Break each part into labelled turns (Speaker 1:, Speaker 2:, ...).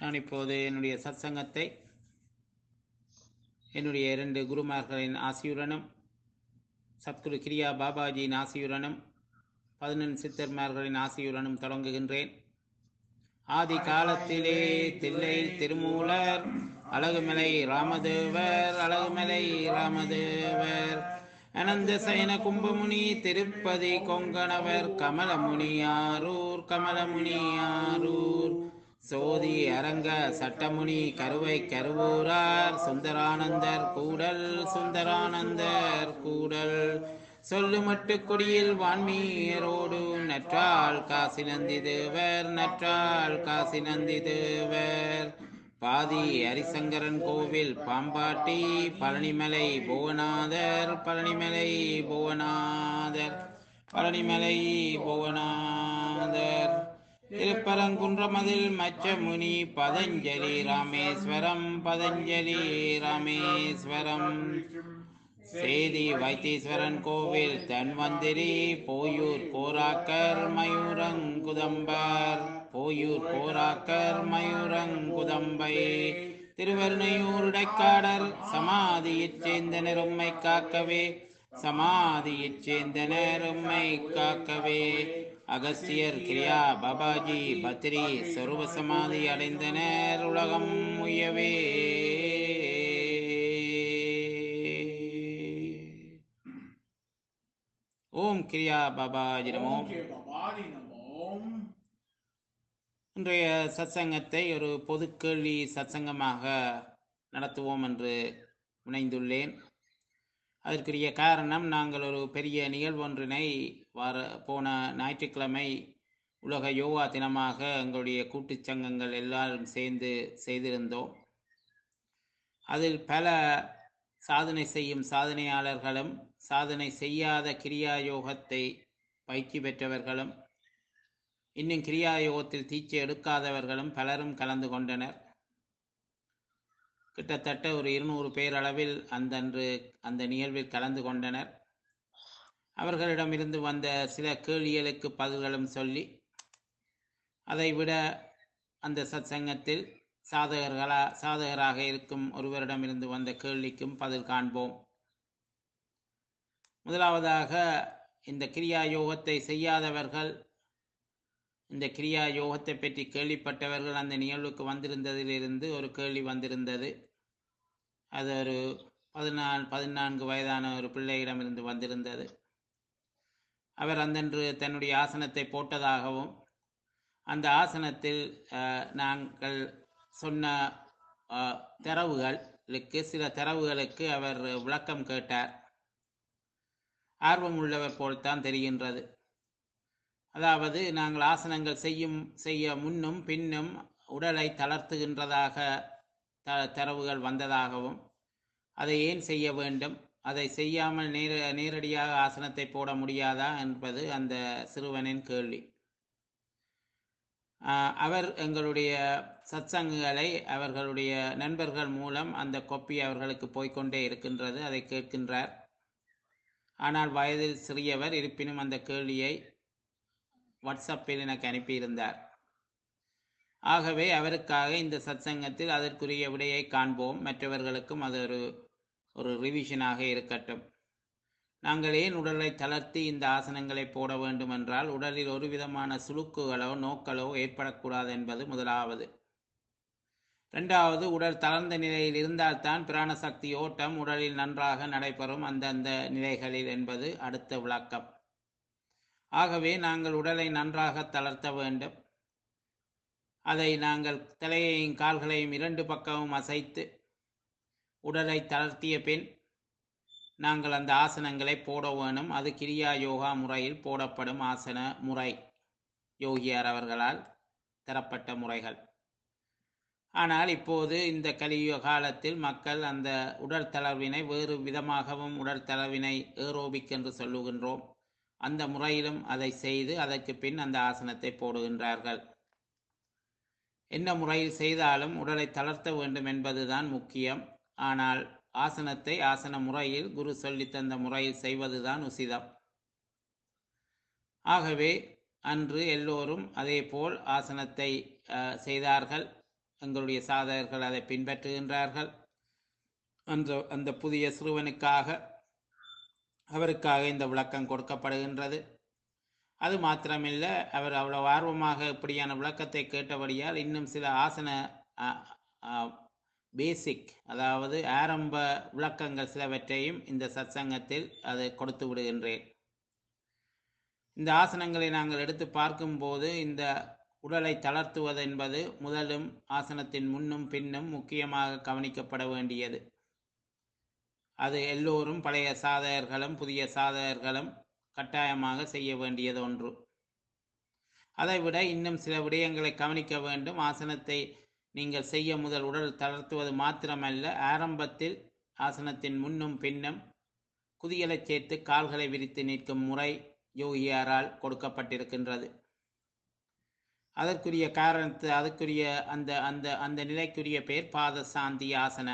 Speaker 1: நான் இப்போது என்னுடைய சத்சங்கத்தை என்னுடைய 2 குருமார்களின் ஆசியுடனும் சத்குரு கிரியா பாபாஜியின் ஆசியுடனும் 11 சித்தர்மார்களின் ஆசியுடனும் தொடங்குகின்றேன். ஆதி காலத்திலே தில்லையில் திருமூலர் அழகுமலை ராமதேவர் அனந்த சயன கும்பமுனி திருப்பதி கொங்கணவர் கமலமுனியாரூர் சோதி அரங்க சட்டமுனி கருவை கருவூரார் சுந்தரானந்தர் கூடல் சொல்லுமட்டு கொடியில் வான்மீரோடு நற்றால் காசி நந்தி தேவர் பாதி ஹரிசங்கரன் கோவில் பாம்பாட்டி பழனிமலை புவனாதர் திருப்பரங்குன்றமதில் மச்சமுனி பதஞ்சலி ராமேஸ்வரம் சேதி வைத்தீஸ்வரன் கோவில் தன்வந்திரி போயூர் கோராக்கர் மயூரங்குதம்பை திருவருணையூர் இடைக்காடர் சமாதியிற் சேர்ந்தனர் உம்மை காக்கவே அகஸ்தியர் கிரியா பாபாஜி பத்ரி சொருப சமாதி அடைந்தனர் உலகம் உயவே. ஓம் கிரியா பாபாஜி நமோ. இன்றைய சத்சங்கத்தை ஒரு பொது கேள்வி சத்சங்கமாக நடத்துவோம் என்று முனைந்துள்ளேன். அதற்குரிய காரணம், நாங்கள் ஒரு பெரிய நிகழ்வொன்றினை போன ஞாயிற்றுக்கிழமை உலக யோகா தினமாக எங்களுடைய கூட்டுச் சங்கங்கள் எல்லாரும் சேர்ந்து செய்திருந்தோம். அதில் பல சாதனை செய்யும் சாதனையாளர்களும் சாதனை செய்யாத கிரியா யோகத்தை பயிற்சி பெற்றவர்களும் இன்னும் கிரியா யோகத்தில் தீட்சை எடுக்காதவர்களும் பலரும் கலந்து கொண்டனர். கிட்டத்தட்ட ஒரு 200 பேர் அளவில் அந்த நிகழ்வில் கலந்து கொண்டனர். அவர்களிடமிருந்து வந்த சில கேள்விகளுக்கு பதில்களும் சொல்லி, அதைவிட அந்த சத்சங்கத்தில் சாதகராக இருக்கும் ஒருவரிடமிருந்து வந்த கேள்விக்கும் பதில் காண்போம். முதலாவதாக, இந்த கிரியா யோகத்தை செய்யாதவர்கள், இந்த கிரியா யோகத்தை பற்றி கேள்விப்பட்டவர்கள் அந்த நிகழ்வுக்கு வந்திருந்ததிலிருந்து ஒரு கேள்வி வந்திருந்தது. அது ஒரு 14 வயதான ஒரு பிள்ளையிடமிருந்து வந்திருந்தது. அவர் அந்தன்று தன்னுடைய ஆசனத்தை போட்டதாகவும், அந்த ஆசனத்தில் நாங்கள் சொன்ன சில தரவுகளுக்கு அவர் விளக்கம் கேட்டார். ஆர்வம் உள்ளவர் போல்தான் தெரிகின்றது. அதாவது, நாங்கள் ஆசனங்கள் செய்ய முன்னும் பின்னும் உடலை தளர்த்துகின்றதாக தரவுகள் வந்ததாகவும், அதை ஏன் செய்ய வேண்டும், அதை செய்யாமல் நேரடியாக ஆசனத்தை போட முடியாதா என்பது அந்த சிறுவனின் கேள்வி. அவர் எங்களுடைய சத்சங்கங்களை அவர்களுடைய நண்பர்கள் மூலம் அந்த கொப்பி அவர்களுக்கு போய்கொண்டே இருக்கின்றது. அதை கேட்கின்றார். ஆனால் வயதில் சிறியவர், இருப்பினும் அந்த கேள்வியை வாட்ஸ்அப்பில் எனக்கு அனுப்பியிருந்தார். ஆகவே அவருக்காக இந்த சத்சங்கத்தில் அதற்குரிய விடையை காண்போம். மற்றவர்களுக்கும் அது ஒரு ரிவிஷனாக இருக்கட்டும். நாங்கள் ஏன் உடலை தளர்த்தி இந்த ஆசனங்களை போட வேண்டும் என்றால், உடலில் ஒரு விதமான சுளுக்குகளோ நோக்களோ ஏற்படக்கூடாது என்பது முதலாவது. இரண்டாவது, உடல் தளர்ந்த நிலையில் இருந்தால்தான் பிராண சக்தி ஓட்டம் உடலில் நன்றாக நடைபெறும் அந்தந்த நிலைகளில் என்பது அடுத்த விளக்கம். ஆகவே நாங்கள் உடலை நன்றாக தளர்த்த வேண்டும். அதை நாங்கள் தலையையும் கால்களையும் 2 பக்கமும் அசைத்து உடலை தளர்த்திய பின் நாங்கள் அந்த ஆசனங்களை போட வேணும். அது கிரியா யோகா முறையில் போடப்படும் ஆசன முறை, யோகியார் அவர்களால் தரப்பட்ட முறைகள். ஆனால் இப்போது இந்த கலியுக காலத்தில் மக்கள் அந்த உடல் தளர்வினை வேறு விதமாகவும் உடல் தளர்வினை ஏரோபிக் என்று சொல்லுகின்றோம், அந்த முறையிலும் அதை செய்து அதற்கு பின் அந்த ஆசனத்தை போடுகின்றார்கள். என்ன முறையில் செய்தாலும் உடலை தளர்த்த வேண்டும் என்பதுதான் முக்கியம். ஆனால் ஆசனத்தை ஆசன முறையில் குரு சொல்லித்தந்த முறையில் செய்வதுதான் உசிதம். ஆகவே அன்று எல்லோரும் அதே போல் ஆசனத்தை செய்தார்கள். எங்களுடைய சாதகர்கள் அதை பின்பற்றுகின்றார்கள். அந்த புதிய சிறுவனுக்காக அவருக்காக இந்த விளக்கம் கொடுக்கப்படுகின்றது. அது மாத்திரமில்லை, அவர் அவ்வளவு ஆர்வமாக இப்படியான விளக்கத்தை கேட்டபடியால் இன்னும் சில ஆசன பேசிக், அதாவது ஆரம்ப விளக்கங்கள் சிலவற்றையும் இந்த சத்சங்கத்தில் அதை கொடுத்து விடுகின்றேன். இந்த ஆசனங்களை நாங்கள் எடுத்து பார்க்கும்போது இந்த உடலை தளர்த்துவது என்பது முதலும் ஆசனத்தின் முன்னும் பின்னும் முக்கியமாக கவனிக்கப்பட வேண்டியது. அது எல்லோரும், பழைய சாதகர்களும் புதிய சாதகர்களும் கட்டாயமாக செய்ய வேண்டியது ஒன்று. அதைவிட இன்னும் சில விடயங்களை கவனிக்க வேண்டும். ஆசனத்தை நீங்கள் செய்ய முதல் உடல் தளர்த்துவது மாத்திரமல்ல, ஆரம்பத்தில் ஆசனத்தின் முன்னும் பின்னும் குதியலை சேர்த்து கால்களை விரித்து நிற்கும் முறை யோகியாரால் கொடுக்கப்பட்டிருக்கின்றது. அதற்குரிய காரணத்தை, அதற்குரிய அந்த அந்த அந்த நிலைக்குரிய பெயர் பாத சாந்தி ஆசன,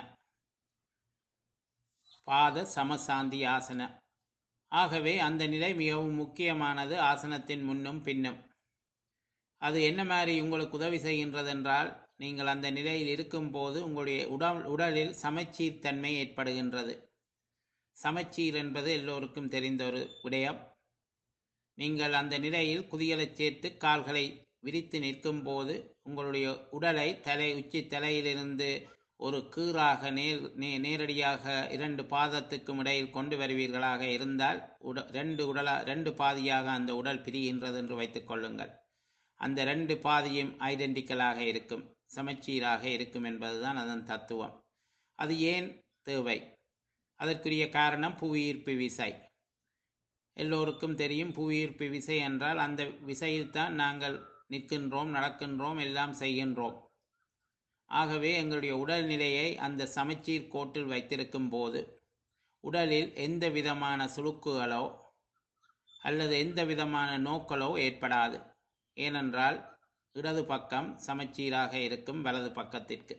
Speaker 1: பாத சமசாந்தி ஆசன. ஆகவே அந்த நிலை மிகவும் முக்கியமானது, ஆசனத்தின் முன்னும் பின்னும். அது என்ன மாதிரி உங்களுக்கு உதவி செய்கின்றது என்றால், நீங்கள் அந்த நிலையில் இருக்கும்போது உங்களுடைய உடலில் சமச்சீர் தன்மை ஏற்படுகின்றது. சமச்சீர் என்பது எல்லோருக்கும் தெரிந்த ஒரு விடயம். நீங்கள் அந்த நிலையில் குதியலை சேர்த்து கால்களை விரித்து நிற்கும் போது உங்களுடைய உடலை உச்சி தலையிலிருந்து ஒரு கீறாக நேரடியாக 2 பாதத்துக்கும் இடையில் கொண்டு வருவீர்களாக இருந்தால் ரெண்டு பாதியாக அந்த உடல் பிரிகின்றது என்று வைத்துக் கொள்ளுங்கள். அந்த 2 பாதியும் ஐடென்டிக்கலாக இருக்கும், சமச்சீராக இருக்கும் என்பதுதான் அதன் தத்துவம். அது ஏன் தேவை? அதற்குரிய காரணம் புவியீர்ப்பு விசை. எல்லோருக்கும் தெரியும், புவியீர்ப்பு விசை என்றால் அந்த விசையில்தான் நாங்கள் நிற்கின்றோம், நடக்கின்றோம், எல்லாம் செய்கின்றோம். ஆகவே எங்களுடைய உடல்நிலையை அந்த சமச்சீர் கோட்டில் வைத்திருக்கும் போது உடலில் எந்த விதமான சுளுக்குகளோ அல்லது எந்த விதமான நோக்களோ ஏற்படாது. ஏனென்றால் இடது பக்கம் சமச்சீராக இருக்கும் வலது பக்கத்திற்கு.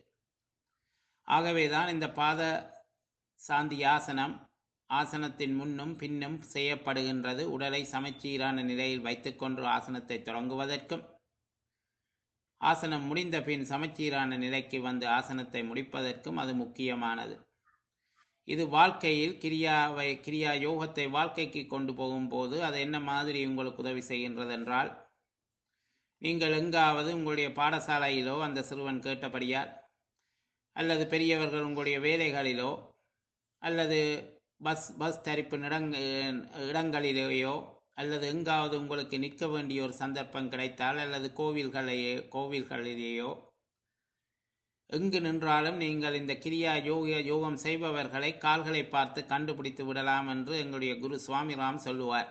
Speaker 1: ஆகவேதான் இந்த பாத சாந்தி ஆசனம் ஆசனத்தின் முன்னும் பின்னும் செய்யப்படுகின்றது. உடலை சமச்சீரான நிலையில் வைத்துக்கொண்டு ஆசனத்தை தொடங்குவதற்கும், ஆசனம் முடிந்த பின் சமச்சீரான நிலைக்கு வந்து ஆசனத்தை முடிப்பதற்கும் அது முக்கியமானது. இது வாழ்க்கையில் கிரியா யோகத்தை வாழ்க்கைக்கு கொண்டு போகும்போது அது என்ன மாதிரி உங்களுக்கு உதவி செய்கின்றது என்றால், நீங்கள் எங்காவது உங்களுடைய பாடசாலையிலோ அந்த சிறுவன் கேட்டபடியால், அல்லது பெரியவர்கள் உங்களுடைய வேலைகளிலோ, அல்லது பஸ் தரிப்பு இடங்களிலேயோ, அல்லது எங்காவது உங்களுக்கு நிற்க வேண்டிய ஒரு சந்தர்ப்பம் கிடைத்தால், அல்லது கோவில்களிலேயோ எங்கு நின்றாலும் நீங்கள் இந்த கிரியா யோகம் செய்பவர்களை கால்களை பார்த்து கண்டுபிடித்து விடலாம் என்று எங்களுடைய குரு சுவாமிராம் சொல்லுவார்.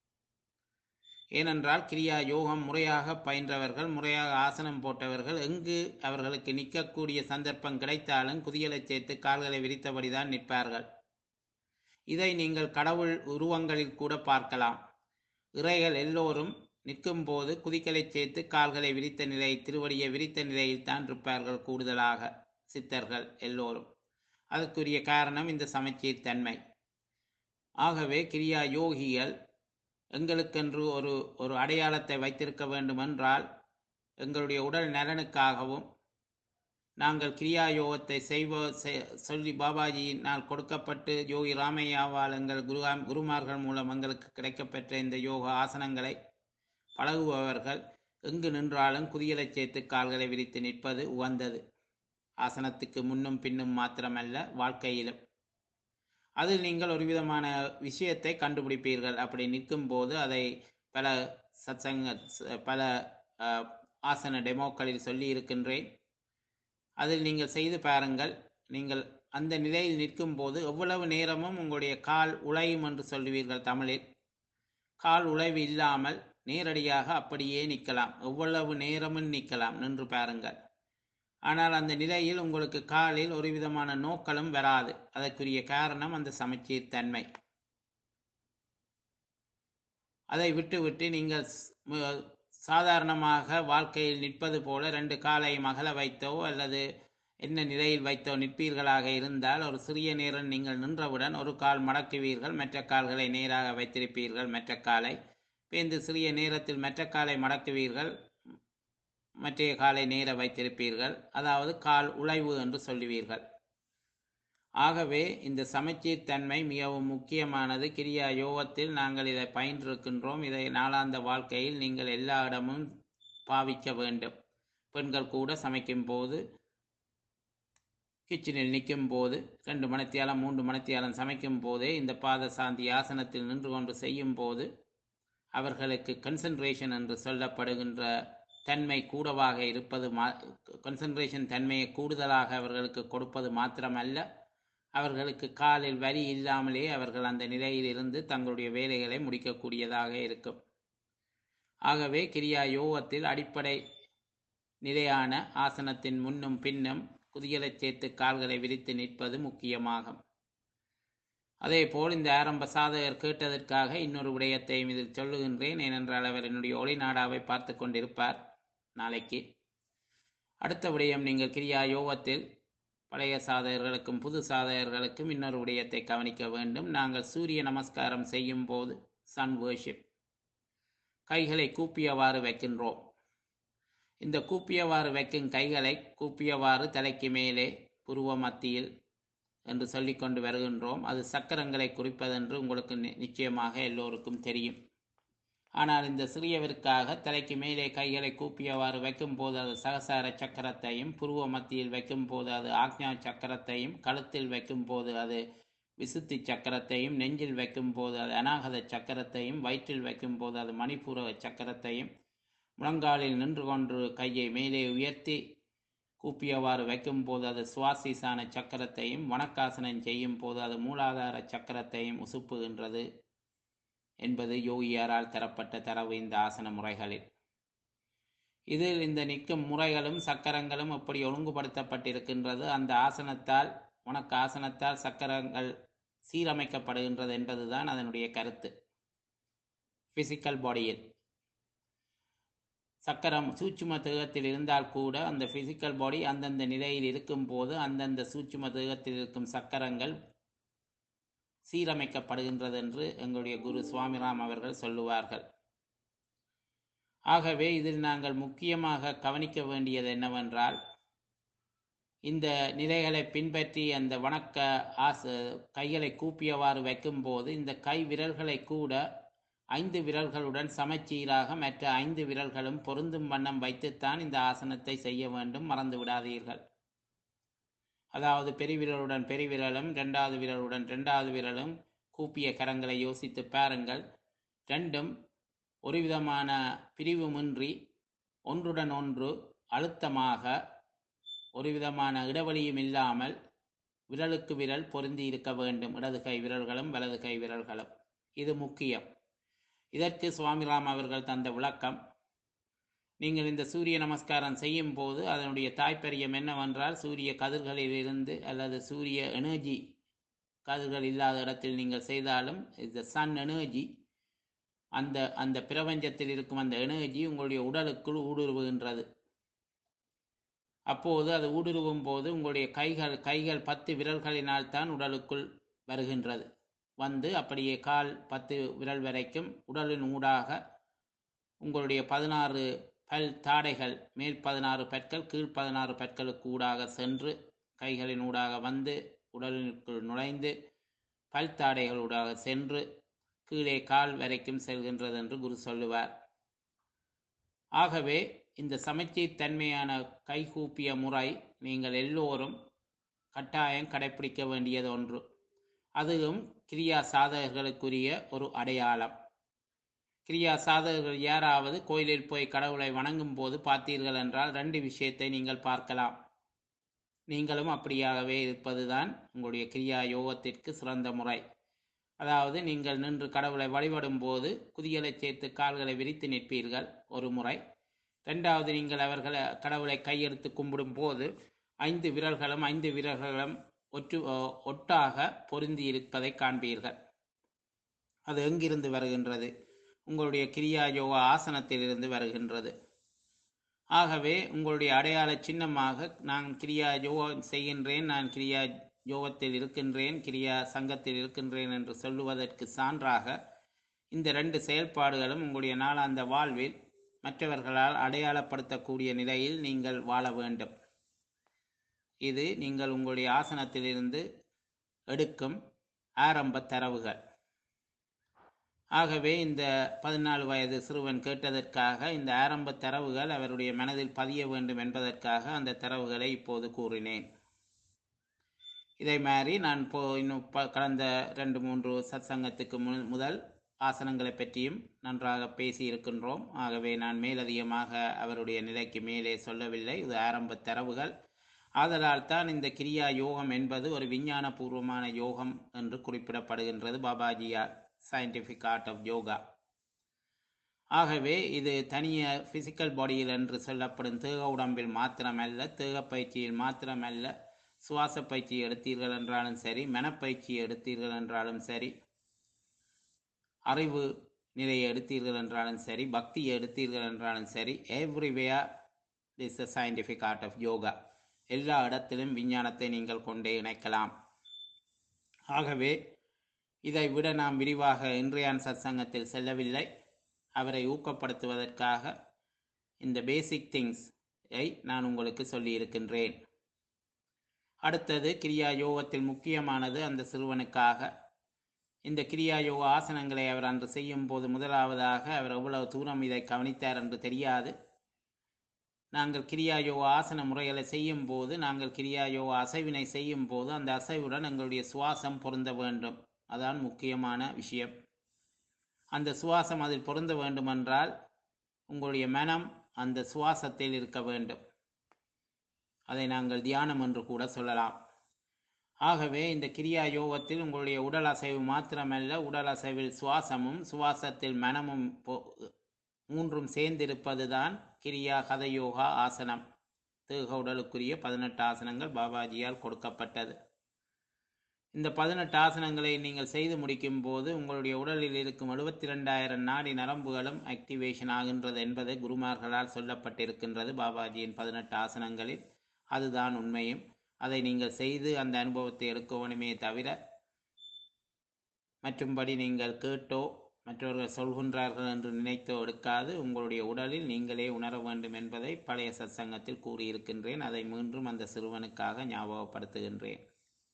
Speaker 1: ஏனென்றால் கிரியா யோகம் முறையாக பயின்றவர்கள், முறையாக ஆசனம் போட்டவர்கள், எங்கு அவர்களுக்கு நிற்கக்கூடிய சந்தர்ப்பம் கிடைத்தாலும் குதியலை சேர்த்து கால்களை விரித்தபடிதான் நிற்பார்கள். இதை நீங்கள் கடவுள் உருவங்களில் கூட பார்க்கலாம். இறைகள் எல்லோரும் நிற்கும் போது குதிகளை சேர்த்து கால்களை விரித்த நிலை, திருவடியை விரித்த நிலையில் தான் இருப்பார்கள். கூடுதலாக சித்தர்கள் எல்லோரும். அதற்குரிய காரணம் இந்த சமச்சீர் தன்மை. ஆகவே கிரியா யோகிகள் எங்களுக்கென்று ஒரு அடையாளத்தை வைத்திருக்க வேண்டுமென்றால், எங்களுடைய உடல் நலனுக்காகவும் நாங்கள் கிரியா யோகத்தை சொல்லி பாபாஜியினால் கொடுக்கப்பட்டு யோகி ராமையாவால் எங்கள் குருமார்கள் மூலம் எங்களுக்கு கிடைக்கப்பெற்ற இந்த யோக ஆசனங்களை பழகுபவர்கள் எங்கு நின்றாலும் குதியலை சேர்த்து கால்களை விரித்து நிற்பது உகந்தது. ஆசனத்துக்கு முன்னும் பின்னும் மாத்திரமல்ல, வாழ்க்கையிலும். அதில் நீங்கள் ஒரு விதமான விஷயத்தை கண்டுபிடிப்பீர்கள். அப்படி நிற்கும் போது அதை பல ஆசன டெமோக்களில் சொல்லி இருக்கின்றேன். அதில் நீங்கள் செய்து பாருங்கள். நீங்கள் அந்த நிலையில் நிற்கும் போது எவ்வளவு நேரமும் உங்களுடைய கால் உழையும் என்று சொல்லுவீர்கள் தமிழில். கால் உழைவு இல்லாமல் நேரடியாக அப்படியே நிற்கலாம். எவ்வளவு நேரமும் நிற்கலாம், நின்று பாருங்கள். ஆனால் அந்த நிலையில் உங்களுக்கு காலில் ஒரு விதமான நோக்களும் வராது. அதற்குரிய காரணம் அந்த சமச்சீர் தன்மை. அதை விட்டு நீங்கள் சாதாரணமாக வாழ்க்கையில் நிற்பது போல 2 காலையும் அகல வைத்தோ அல்லது என்ன நிலையில் வைத்தோ நிற்பீர்களாக இருந்தால், ஒரு சிறிய நேரம் நீங்கள் நின்றவுடன் ஒரு கால் மடக்குவீர்கள், மற்ற கால்களை நேராக வைத்திருப்பீர்கள். மற்ற காலை பேந்து சிறிய நேரத்தில் மற்ற காலை மடக்குவீர்கள், மற்ற காலை நேர வைத்திருப்பீர்கள், அதாவது கால் உழைவு என்று சொல்லுவீர்கள். ஆகவே இந்த சமச்சீர் தன்மை மிகவும் முக்கியமானது. கிரியா யோகத்தில் நாங்கள் இதை பயின்றிருக்கின்றோம். இதை நாளாந்த வாழ்க்கையில் நீங்கள் எல்லா இடமும் பாவிக்க வேண்டும். பெண்கள் கூட சமைக்கும் போது, கிச்சனில் நிற்கும் போது, 2 மணித்தியாலம் 3 மணித்தியாலம் சமைக்கும் போதே இந்த பாத சாந்தி ஆசனத்தில் நின்று கொண்டு செய்யும் போது அவர்களுக்கு கன்சன்ட்ரேஷன் என்று சொல்லப்படுகின்ற தன்மை கூடவாக இருப்பது, கன்சன்ட்ரேஷன் தன்மையை கூடுதலாக அவர்களுக்கு கொடுப்பது மாத்திரமல்ல, அவர்களுக்கு காலில் வலி இல்லாமலே அவர்கள் அந்த நிலையில் இருந்து தங்களுடைய வேலைகளை முடிக்கக்கூடியதாக இருக்கும். ஆகவே கிரியா யோகத்தில் அடிப்படை நிலையான ஆசனத்தின் முன்னும் பின்னும் குதியலைச் சேர்த்து கால்களை விரித்து நிற்பது முக்கியமாகும். அதேபோல் இந்த ஆரம்ப சாதகர் கேட்டதற்காக இன்னொரு விடயத்தையும் இதில் சொல்லுகின்றேன். ஏனென்றால் அவர் என்னுடைய ஒளிநாடாவை பார்த்து கொண்டிருப்பார் நாளைக்கு. அடுத்த விடயம், நீங்கள் கிரியா யோகத்தில் பழைய சாதகர்களுக்கும் புது சாதகர்களுக்கும் இன்னொரு விடயத்தை கவனிக்க வேண்டும். நாங்கள் சூரிய நமஸ்காரம் செய்யும் போது, சன் வர்ஷிப், கைகளை கூப்பியவாறு வைக்கின்றோம். இந்த கூப்பியவாறு வைக்கும் கைகளை கூப்பியவாறு தலைக்கு மேலே புருவ மத்தியில் என்று சொல்லிக்கொண்டு வருகின்றோம். அது சக்கரங்களை குறிப்பதென்று உங்களுக்கு நிச்சயமாக எல்லோருக்கும் தெரியும். ஆனால் இந்த சிறியவருக்காக தலைக்கு மேலே கைகளை கூப்பியவாறு வைக்கும் போது அது சகசார சக்கரத்தையும், புருவ மத்தியில் வைக்கும் போது அது ஆக்ஞா சக்கரத்தையும், கழுத்தில் வைக்கும் போது அது விசுத்தி சக்கரத்தையும், நெஞ்சில் வைக்கும் போது அது அநாகத சக்கரத்தையும், வயிற்றில் வைக்கும் போது அது மணிப்பூரக சக்கரத்தையும், முழங்காலில் நின்று கொண்டு கையை மேலே உயர்த்தி கூப்பியவாறு வைக்கும் போது அது சுவாசிசான சக்கரத்தையும், வணக்காசனம் செய்யும் போது அது மூலாதார சக்கரத்தையும் உசுப்புகின்றது என்பது யோகியாரால் தரப்பட்ட தரவு இந்த ஆசன முறைகளில். இதில் இந்த நிற்கும் முறைகளும் சக்கரங்களும் எப்படி ஒழுங்குபடுத்தப்பட்டிருக்கின்றது, அந்த ஆசனத்தால், வணக்க ஆசனத்தால் சக்கரங்கள் சீரமைக்கப்படுகின்றது என்பதுதான் அதனுடைய கருத்து. பிசிக்கல் பாடியில் சக்கரம் சூட்சும தேகத்தில் இருந்தால் கூட அந்த பிசிக்கல் பாடி அந்தந்த நிலையில் இருக்கும் போது அந்தந்த சூட்சும தேகத்தில் இருக்கும் சக்கரங்கள் சீரமைக்கப்படுகின்றது என்று எங்களுடைய குரு சுவாமிராம் அவர்கள் சொல்லுவார்கள். ஆகவே இதில் நாங்கள் முக்கியமாக கவனிக்க வேண்டியது என்னவென்றால், இந்த நிலைகளை பின்பற்றி அந்த வணக்க கைகளை கூப்பியவாறு வைக்கும் போது இந்த கை விரல்களை கூட 5 விரல்களுடன் சமச்சீராக மற்ற 5 விரல்களும் பொருந்தும் வண்ணம் வைத்துத்தான் இந்த ஆசனத்தை செய்ய வேண்டும். மறந்து விடாதீர்கள். அதாவது பெருவிரலுடன் பெருவிரலும் 2வது விரலுடன் 2வது விரலும் கூப்பிய கரங்களை யோசித்து பாருங்கள். 2ம் ஒரு விதமான பிரிவுமின்றி ஒன்றுடன் ஒன்று அழுத்தமாக, ஒரு விதமான இடைவெளியும் இல்லாமல் விரலுக்கு விரல் பொருந்தி இருக்க வேண்டும். இடது கை விரல்களும் வலது கை விரல்களும். இது முக்கியம். இதற்கு சுவாமிராம் அவர்கள் தந்த விளக்கம், நீங்கள் இந்த சூரிய நமஸ்காரம் செய்யும் போது அதனுடைய தாய்ப்பரியம் என்னவென்றால், சூரிய கதிர்களில் இருந்து அல்லது சூரிய எனர்ஜி கதிர்கள் இல்லாத இடத்தில் நீங்கள் செய்தாலும் இந்த சன் எனர்ஜி, அந்த பிரபஞ்சத்தில் இருக்கும் அந்த எனர்ஜி உங்களுடைய உடலுக்குள் ஊடுருவுகின்றது. அப்போது அது ஊடுருவும் போது உங்களுடைய கைகள் 10 விரல்களினால் தான் உடலுக்குள் வருகின்றது. வந்து அப்படியே கால் 10 விரல் வரைக்கும் உடலின் ஊடாக உங்களுடைய 16 பல் தாடைகள், மேல் 16 பற்கள் கீழ் 16 பற்களுக்கு ஊடாக சென்று கைகளின் ஊடாக வந்து உடலினுக்குள் நுழைந்து பல் தாடைகள் ஊடாக சென்று கீழே கால் வரைக்கும் செல்கின்றது என்று குரு சொல்லுவார். ஆகவே இந்த சமச்சீர் தன்மையான கைகூப்பிய முறை நீங்கள் எல்லோரும் கட்டாயம் கடைபிடிக்க வேண்டியது ஒன்று. அதுவும் கிரியா சாதகர்களுக்குரிய ஒரு அடையாளம். கிரியா சாதகர்கள் யாராவது கோயிலில் போய் கடவுளை வணங்கும் போது பார்த்தீர்கள் என்றால் 2 விஷயத்தை நீங்கள் பார்க்கலாம். நீங்களும் அப்படியாகவே இருப்பதுதான் உங்களுடைய கிரியா யோகத்திற்கு சிறந்த முறை. அதாவது நீங்கள் நின்று கடவுளை வழிபடும் போது குதியலை சேர்த்து கால்களை விரித்து நிற்பீர்கள் ஒரு முறை. 2வது, நீங்கள் கடவுளை கையெடுத்து கும்பிடும் போது 5 விரல்களும் ஒட்டாக பொருந்தி இருப்பதை காண்பீர்கள். அது எங்கிருந்து வருகின்றது? உங்களுடைய கிரியா யோகா ஆசனத்திலிருந்து வருகின்றது. ஆகவே உங்களுடைய அடையாள சின்னமாக நான் கிரியா யோகம் செய்கின்றேன், நான் கிரியா யோகத்தில் இருக்கின்றேன், கிரியா சங்கத்தில் இருக்கின்றேன் என்று சொல்லுவதற்கு சான்றாக இந்த 2 செயல்பாடுகளும் உங்களுடைய நாளாந்த வாழ்வில் மற்றவர்களால் அடையாளப்படுத்தக்கூடிய நிலையில் நீங்கள் வாழ வேண்டும். இது நீங்கள் உங்களுடைய ஆசனத்திலிருந்து எடுக்கும் ஆரம்ப தரவுகள். ஆகவே இந்த 14 வயது சிறுவன் கேட்டதற்காக இந்த ஆரம்ப தரவுகள் அவருடைய மனதில் பதிய வேண்டும் என்பதற்காக அந்த தரவுகளை இப்போது கூறினேன். இதை மாதிரி நான் இன்னும் கடந்த 2-3 சத்சங்கத்துக்கு முதல் ஆசனங்களை பற்றியும் நன்றாக பேசி இருக்கின்றோம். ஆகவே நான் மேலதிகமாக அவருடைய நிலைக்கு மேலே சொல்லவில்லை. இது ஆரம்ப தரவுகள். ஆதலால் தான் இந்த கிரியா யோகம் என்பது ஒரு விஞ்ஞான பூர்வமான யோகம் என்று குறிப்பிடப்படுகின்றது பாபாஜியார், சயின்டிஃபிக் ஆர்ட் ஆஃப் யோகா. ஆகவே இது தனிய பிசிக்கல் பாடியில் என்று சொல்லப்படும் தேக உடம்பில் மாத்திரமல்ல, தேக பயிற்சியில் மாத்திரமல்ல, சுவாச பயிற்சி எடுத்தீர்கள் என்றாலும் சரி, மனப்பயிற்சி எடுத்தீர்கள் என்றாலும் சரி, அறிவு நிலையை எடுத்தீர்கள் என்றாலும் சரி, பக்தியை எடுத்தீர்கள் என்றாலும் சரி, everywhere is a scientific art of yoga. எல்லா இடத்திலும் விஞ்ஞானத்தை நீங்கள் கொண்டே இணைக்கலாம். ஆகவே இதை விட நாம் விரிவாக இன்றைய சத்சங்கத்தில் செல்லவில்லை. அவரை ஊக்கப்படுத்துவதற்காக இந்த பேசிக் திங்ஸை நான் உங்களுக்கு சொல்லியிருக்கின்றேன். அடுத்தது கிரியா யோகத்தில் முக்கியமானது அந்த சிறுவனுக்காக இந்த கிரியா யோக ஆசனங்களை அவர் அன்று செய்யும் போது முதலாவதாக அவர் எவ்வளவு தூரம் இதை கவனித்தார் என்று தெரியாது. நாங்கள் கிரியா யோக ஆசன முறைகளை செய்யும் போது, நாங்கள் கிரியா யோக அசைவினை செய்யும் போது அந்த அசைவுடன் எங்களுடைய சுவாசம் பொருந்த வேண்டும். அதான் முக்கியமான விஷயம். அந்த சுவாசம் அதில் பொருந்த வேண்டுமென்றால் உங்களுடைய மனம் அந்த சுவாசத்தில் இருக்க வேண்டும். அதை நாங்கள் தியானம் என்று கூட சொல்லலாம். ஆகவே இந்த கிரியா யோகத்தில் உங்களுடைய உடல் அசைவு மாத்திரமல்ல, உடல் அசைவில் சுவாசமும் சுவாசத்தில் மனமும் மூன்றும் சேர்ந்திருப்பது தான் கிரியா ஹதயோகா ஆசனம். தேக உடலுக்குரிய 18 ஆசனங்கள் பாபாஜியால் கொடுக்கப்பட்டது. இந்த 18 ஆசனங்களை நீங்கள் செய்து முடிக்கும் போது உங்களுடைய உடலில் இருக்கும் 72,000 நாடி நரம்புகளும் ஆக்டிவேஷன் ஆகின்றது என்பது குருமார்களால் சொல்லப்பட்டிருக்கின்றது பாபாஜியின் 18 ஆசனங்களில். அதுதான் உண்மையும். அதை நீங்கள் செய்து அந்த அனுபவத்தை எடுக்க வேண்டுமே தவிர மற்றும்படி நீங்கள் கேட்டோ மற்றவர்கள் சொல்கின்றார்கள் என்று நினைத்தோ எடுக்காது. உங்களுடைய உடலில் நீங்களே உணர வேண்டும் என்பதை பழைய சத்சங்கத்தில் கூறியிருக்கின்றேன். அதை மீண்டும் அந்த சிறுவனுக்காக ஞாபகப்படுத்துகின்றேன்.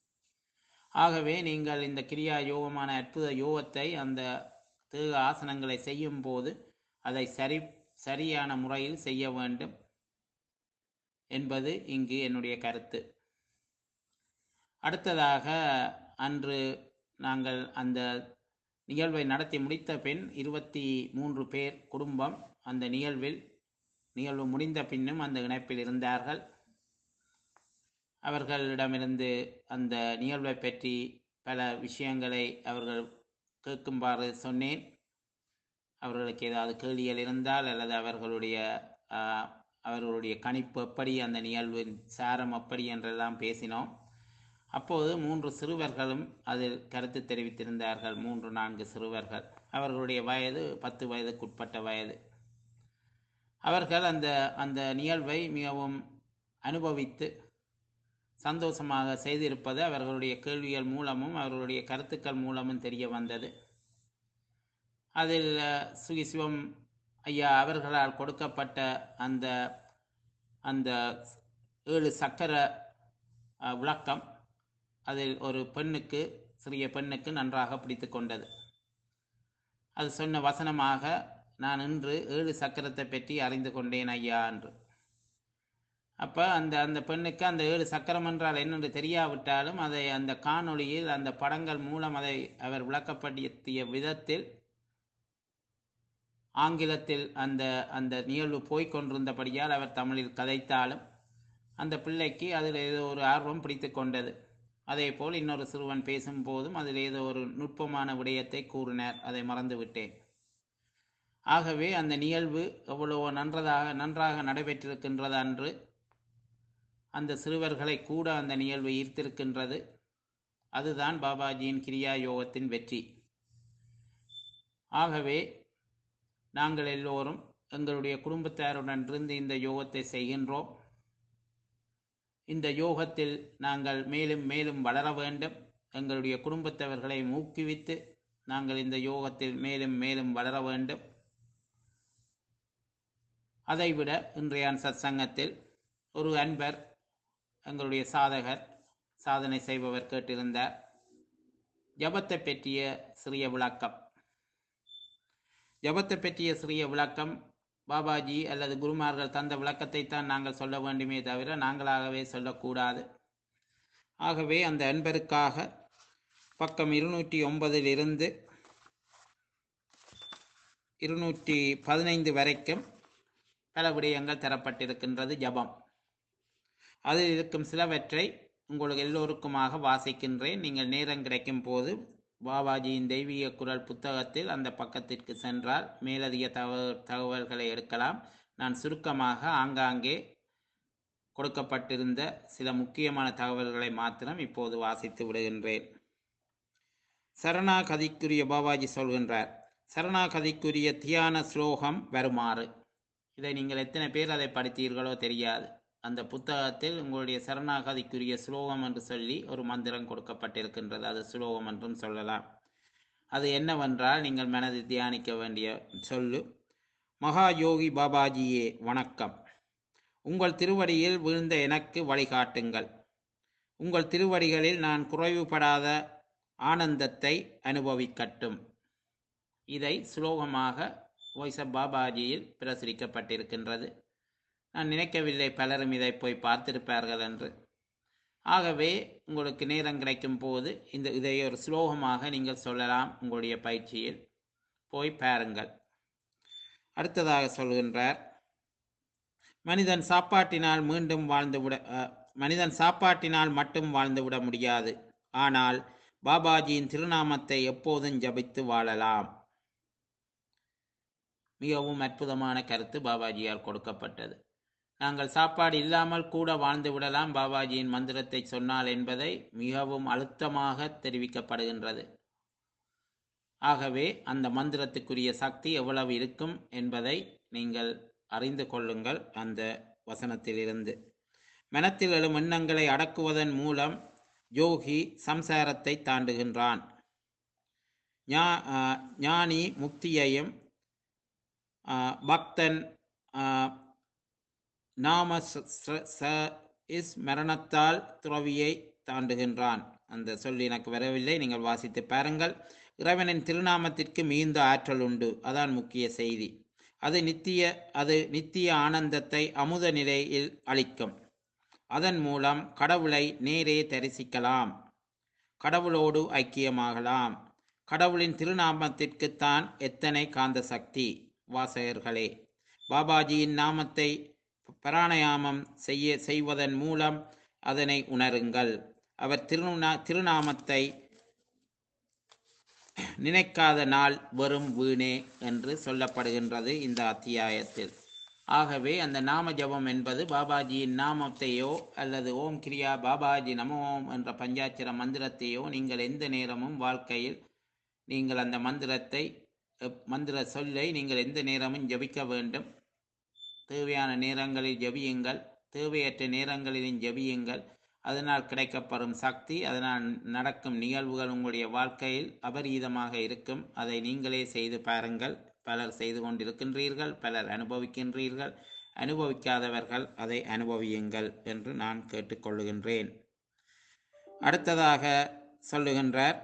Speaker 1: ஆகவே நீங்கள் இந்த கிரியா யோகமான அற்புத யோகத்தை அந்த தேக ஆசனங்களை செய்யும் போது அதை சரியான முறையில் செய்ய வேண்டும் என்பது இங்கு என்னுடைய கருத்து. அடுத்ததாக அன்று நாங்கள் அந்த நிகழ்வை நடத்தி முடித்த பின் 23 பேர் குடும்பம் அந்த நிகழ்வு முடிந்த பின்னும் அந்த இணைப்பில் இருந்தார்கள். அவர்களிடமிருந்து அந்த நிகழ்வை பற்றி பல விஷயங்களை அவர்கள் கேட்குமாறு சொன்னேன். அவர்களுக்கு ஏதாவது கேள்விகள் இருந்தால் அல்லது அவர்களுடைய கணிப்பு எப்படி, அந்த நிகழ்வின் சாரம் எப்படி என்றெல்லாம் பேசினோம். அப்போது 3 சிறுவர்களும் அதில் கருத்து தெரிவித்திருந்தார்கள். 3-4 சிறுவர்கள். அவர்களுடைய வயது 10 வயதுக்குட்பட்ட வயது. அவர்கள் அந்த நிகழ்வை மிகவும் அனுபவித்து சந்தோஷமாக செய்திருப்பது அவர்களுடைய கேள்விகள் மூலமும் அவர்களுடைய கருத்துக்கள் மூலமும் தெரிய வந்தது. அதில் ஸ்ரீ சிவம் ஐயா அவர்களால் கொடுக்கப்பட்ட அந்த 7 சக்கர விளக்கம் அதில் ஒரு சிறிய பெண்ணுக்கு நன்றாக பிடித்து கொண்டது. அது சொன்ன வசனமாக, நான் இன்று 7 சக்கரத்தை பற்றி அறிந்து கொண்டேன் ஐயா என்று. அப்போ அந்த பெண்ணுக்கு அந்த 7 சக்கரம் என்றால் என்னென்று தெரியாவிட்டாலும் அதை அந்த காணொளியில் அந்த படங்கள் மூலம் அதை அவர் விளக்கப்படுத்திய விதத்தில் ஆங்கிலத்தில் அந்த நிகழ்வு போய்கொண்டிருந்தபடியால் அவர் தமிழில் கதைத்தாலும் அந்த பிள்ளைக்கு அதில் ஏதோ ஒரு ஆர்வம் பிடித்து கொண்டது. அதே போல் இன்னொரு சிறுவன் பேசும்போதும் அதில் ஏதோ ஒரு நுட்பமான விடயத்தை கூறினார். அதை மறந்துவிட்டேன். ஆகவே அந்த நிகழ்வு எவ்வளவோ நன்றாக நடைபெற்றிருக்கின்றது அன்று. அந்த சிறுவர்களை கூட அந்த நிகழ்வு ஈர்த்திருக்கின்றது. அதுதான் பாபாஜியின் கிரியா யோகத்தின் வெற்றி. ஆகவே நாங்கள் எல்லோரும் எங்களுடைய குடும்பத்தாருடன் இருந்து இந்த யோகத்தை செய்கின்றோம். இந்த யோகத்தில் நாங்கள் மேலும் மேலும் வளர வேண்டும். எங்களுடைய குடும்பத்தவர்களை ஊக்குவித்து நாங்கள் இந்த யோகத்தில் மேலும் மேலும் வளர வேண்டும். அதைவிட இன்றைய சத்சங்கத்தில் ஒரு அன்பர், எங்களுடைய சாதகர், சாதனை செய்பவர் கேட்டிருந்தார், ஜபத்தை பற்றிய சிறிய விளக்கம். ஜபத்தை பற்றிய சிறிய விளக்கம் பாபாஜி அல்லது குருமார்கள் தந்த விளக்கத்தை தான் நாங்கள் சொல்ல வேண்டுமே தவிர நாங்களாகவே சொல்லக்கூடாது. ஆகவே அந்த அன்பருக்காக பக்கம் 209 215 வரைக்கும் பல விடயங்கள் தரப்பட்டிருக்கின்றது. ஜபம் அதில் இருக்கும் சிலவற்றை உங்களுக்கு எல்லோருக்குமாக வாசிக்கின்றேன். நீங்கள் நேரம் கிடைக்கும் போது பாபாஜியின் தெய்வீக குரல் புத்தகத்தில் அந்த பக்கத்திற்கு சென்றால் மேலதிக தகவல்களை எடுக்கலாம். நான் சுருக்கமாக ஆங்காங்கே கொடுக்கப்பட்டிருந்த சில முக்கியமான தகவல்களை மாத்திரம் இப்போது வாசித்து விடுகின்றேன். சரணாகதிக்குரிய பாபாஜி சொல்கின்றார், சரணாகதிக்குரிய தியான ஸ்லோகம் வருமாறு. இதை நீங்கள் எத்தனை பேர் அதை படித்தீர்களோ தெரியாது. அந்த புத்தகத்தில் உங்களுடைய சரணாகதிக்குரிய ஸ்லோகம் என்று சொல்லி ஒரு மந்திரம் கொடுக்கப்பட்டிருக்கின்றது. அது ஸ்லோகம் என்றும் சொல்லலாம். அது என்னவென்றால், நீங்கள் மனதில் தியானிக்க வேண்டிய சொல்லு: மகா யோகி பாபாஜியே வணக்கம். உங்கள் திருவடியில் வீழ்ந்த எனக்கு வழிகாட்டுங்கள். உங்கள் திருவடிகளில் நான் குறைவுபடாத ஆனந்தத்தை அனுபவிக்கட்டும். இதை ஸ்லோகமாக வாய்ஸ் ஆஃப் பாபாஜியில் பிரசுரிக்கப்பட்டிருக்கின்றது. நான் நினைக்கவில்லை பலரும் இதை போய் பார்த்திருப்பார்கள் என்று. ஆகவே உங்களுக்கு நேரம் கிடைக்கும் போது இதை ஒரு ஸ்லோகமாக நீங்கள் சொல்லலாம். உங்களுடைய பயிற்சியில் போய் பாருங்கள். அடுத்ததாக சொல்கின்றார், மனிதன் சாப்பாட்டினால் மட்டும் வாழ்ந்துவிட முடியாது. ஆனால் பாபாஜியின் திருநாமத்தை எப்போதும் ஜபித்து வாழலாம். மிகவும் அற்புதமான கருத்து பாபாஜியால் கொடுக்கப்பட்டது. நாங்கள் சாப்பாடு இல்லாமல் கூட வாழ்ந்து விடலாம் பாபாஜியின் மந்திரத்தை சொன்னால் என்பதை மிகவும் அழுத்தமாக தெரிவிக்கப்படுகின்றது. ஆகவே அந்த மந்திரத்துக்குரிய சக்தி எவ்வளவு இருக்கும் என்பதை நீங்கள் அறிந்து கொள்ளுங்கள். அந்த வசனத்திலிருந்து, மனத்தில் எழும் எண்ணங்களை அடக்குவதன் மூலம் யோகி சம்சாரத்தை தாண்டுகின்றான். ஞானி முக்தியையும், பக்தன் நாம மரணத்தால் துறவியை தாண்டுகின்றான். அந்த சொல் எனக்கு வரவில்லை, நீங்கள் வாசித்து பாருங்கள். இறைவனின் திருநாமத்திற்கு மிகுந்த ஆற்றல் உண்டு, அதான் முக்கிய செய்தி. அது நித்திய ஆனந்தத்தை அமுத நிலையில் அளிக்கும். அதன் மூலம் கடவுளை நேரே தரிசிக்கலாம், கடவுளோடு ஐக்கியமாகலாம். கடவுளின் திருநாமத்திற்குத்தான் எத்தனை காந்த சக்தி வாசகர்களே! பாபாஜியின் நாமத்தை பிராணாயாமம் செய்வதன் மூலம் அதனை உணருங்கள். அவர் திருநாமத்தை நினைக்காத நாள் வெறும் வீணே என்று சொல்லப்படுகின்றது இந்த அத்தியாயத்தில். ஆகவே அந்த நாம ஜபம் என்பது பாபாஜியின் நாமத்தையோ அல்லது ஓம் கிரியா பாபாஜி நமோ ஓம் என்ற பஞ்சாட்சர மந்திரத்தையோ நீங்கள் எந்த நேரமும் வாழ்க்கையில் நீங்கள் அந்த மந்திர சொல்லை நீங்கள் எந்த நேரமும் ஜபிக்க வேண்டும். தேவையான நேரங்களில் ஜபியுங்கள், தேவையற்ற நேரங்களிலும் ஜபியுங்கள். அதனால் கிடைக்கப்பெறும் சக்தி, அதனால் நடக்கும் நிகழ்வுகள் உங்களுடைய வாழ்க்கையில் அபரீதமாக இருக்கும். அதை நீங்களே செய்து பாருங்கள். பலர் செய்து கொண்டிருக்கின்றீர்கள், பலர் அனுபவிக்கின்றீர்கள். அனுபவிக்காதவர்கள் அதை அனுபவியுங்கள் என்று நான் கேட்டுக்கொள்ளுகின்றேன். அடுத்ததாக சொல்லுகின்றார்,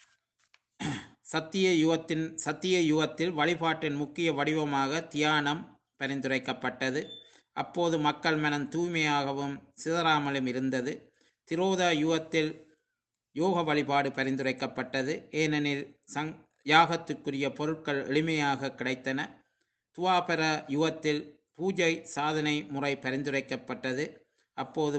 Speaker 1: சத்திய யுகத்தில் வழிபாட்டின் முக்கிய வடிவமாக தியானம் பரிந்துரைக்கப்பட்டது. அப்போது மக்கள் மனம் தூய்மையாகவும் சிதறாமலும் இருந்தது. திரோதா யுகத்தில் யோக வழிபாடு பரிந்துரைக்கப்பட்டது. ஏனெனில் யாகத்துக்குரிய பொருட்கள் எளிமையாக கிடைத்தன. துவாபர யுகத்தில் பூஜை சாதனை முறை பரிந்துரைக்கப்பட்டது. அப்போது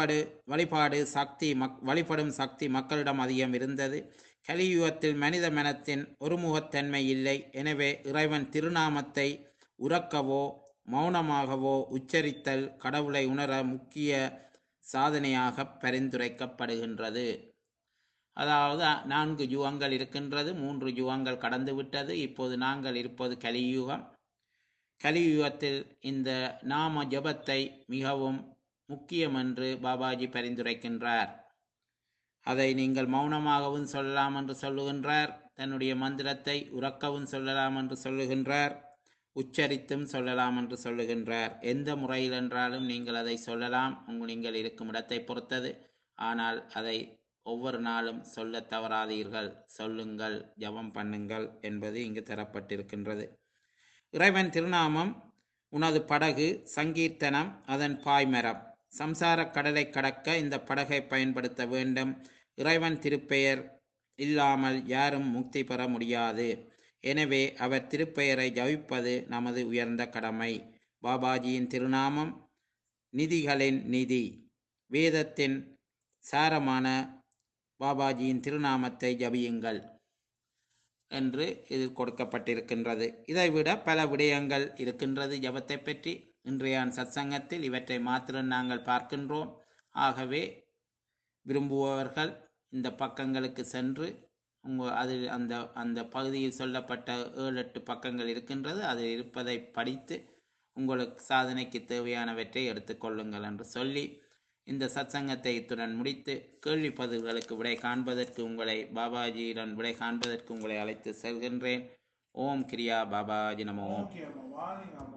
Speaker 1: வழிபடும் சக்தி மக்களிடம் அதிகம் இருந்தது. கலியுகத்தில் மனித மனத்தின் ஒருமுகத்தன்மை இல்லை. எனவே இறைவன் திருநாமத்தை உறக்கவோ மௌனமாகவோ உச்சரித்தல் கடவுளை உணர முக்கிய சாதனையாக பரிந்துரைக்கப்படுகின்றது. அதாவது 4 யுகங்கள் இருக்கின்றது, 3 யுகங்கள் கடந்து விட்டது. இப்போது நாங்கள் இருப்பது கலியுகம். கலியுகத்தில் இந்த நாம ஜபத்தை மிகவும் முக்கியம் என்று பாபாஜி பரிந்துரைக்கின்றார். அதை நீங்கள் மௌனமாகவும் சொல்லலாம் என்று சொல்லுகின்றார். தன்னுடைய மந்திரத்தை உறக்கவும் சொல்லலாம் என்று சொல்லுகின்றார். உச்சரித்தும் சொல்லலாம் என்று சொல்லுகின்றார். எந்த முறையில் என்றாலும் நீங்கள் அதை சொல்லலாம், நீங்கள் இருக்கும் இடத்தை பொறுத்தது. ஆனால் அதை ஒவ்வொரு நாளும் சொல்ல தவறாதீர்கள். சொல்லுங்கள், ஜபம் பண்ணுங்கள் என்பது இங்கு தரப்பட்டிருக்கின்றது. இறைவன் திருநாமம் உனது படகு, சங்கீர்த்தனம் அதன் பாய்மரம். சம்சாரக் கடலை கடக்க இந்த படகை பயன்படுத்த வேண்டும். இறைவன் திருப்பெயர் இல்லாமல் யாரும் முக்தி பெற முடியாது. எனவே அவர் திருப்பெயரை ஜபிப்பது நமது உயர்ந்த கடமை. பாபாஜியின் திருநாமம் நிதிகளின் நிதி. வேதத்தின் சாரமான பாபாஜியின் திருநாமத்தை ஜபியுங்கள் என்று இதில் கொடுக்கப்பட்டிருக்கின்றது. இதைவிட பல விடயங்கள் இருக்கின்றது ஜபத்தை பற்றி. இன்றைய சத்சங்கத்தில் இவற்றை மாத்திரம் நாங்கள் பார்க்கின்றோம். ஆகவே விரும்புபவர்கள் இந்த பக்கங்களுக்கு சென்று அதில் அந்த அந்த பகுதியில் சொல்லப்பட்ட 7-8 பக்கங்கள் இருக்கின்றது. அதில் இருப்பதை படித்து உங்களுக்கு சாதனைக்கு தேவையானவற்றை எடுத்துக்கொள்ளுங்கள் என்று சொல்லி இந்த சத்சங்கத்தை இத்துடன் முடித்து கேள்வி பதில்களுக்கு விடை காண்பதற்கு பாபாஜியுடன் விடை காண்பதற்கு உங்களை அழைத்து செல்கின்றேன். ஓம் கிரியா பாபாஜி நமோ.